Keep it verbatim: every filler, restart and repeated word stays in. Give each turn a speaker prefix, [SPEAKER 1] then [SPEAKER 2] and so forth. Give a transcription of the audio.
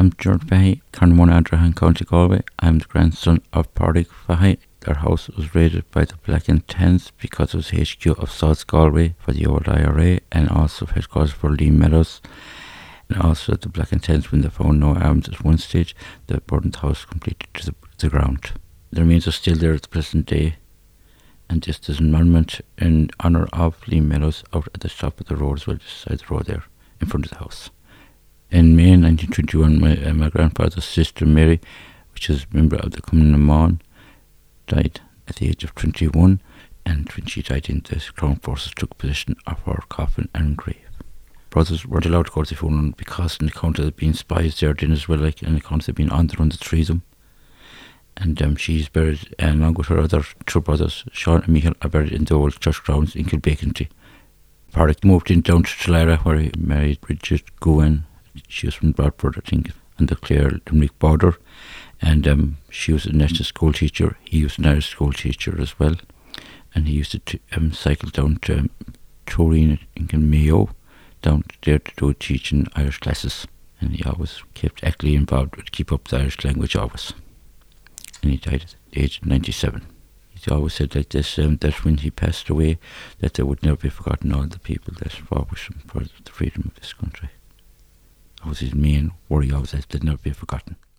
[SPEAKER 1] I'm George Fahey, Carnmore Andrahan, County Galway. I'm the grandson of Pádraig Fahey. Their house was raided by the Black and Tans because it was H Q of South Galway for the old I R A and also headquarters for Lee Meadows. And also the Black and Tans, when they found no arms at one stage, they burned the house completely to the, the ground. The remains are still there at the present day. And just as a monument in honour of Lee Meadows out at the top of the road as well, just beside the road there, in front of the house. In May nineteen twenty-one, my, uh, my grandfather's sister Mary, which is a member of the Cumann na mBan, died at the age of twenty-one, and when she died in the Crown Forces took possession of her coffin and grave. Brothers weren't allowed to go to the funeral because on account of being spies there then as well, like on account of being on the run to trees them. And um, she's buried, uh, along with her other two brothers, Sean and Michael, are buried in the old church grounds in Kilbeaconty. Pádraig moved in down to Tullera, where he married Bridget Gowan. She was from Bradford, I think, on the Clare-Limerick border. And um, she was a national school teacher. He was an Irish school teacher as well. And he used to t- um, cycle down to um, Toreen in Mayo, down there to do teaching Irish classes. And he always kept actively involved with keep up the Irish language always. And he died at the age of ninety-seven. He always said like this, um, that when he passed away, that there would never be forgotten all the people that fought with him for the freedom of this country. That was his main worry always, that they'd never be forgotten.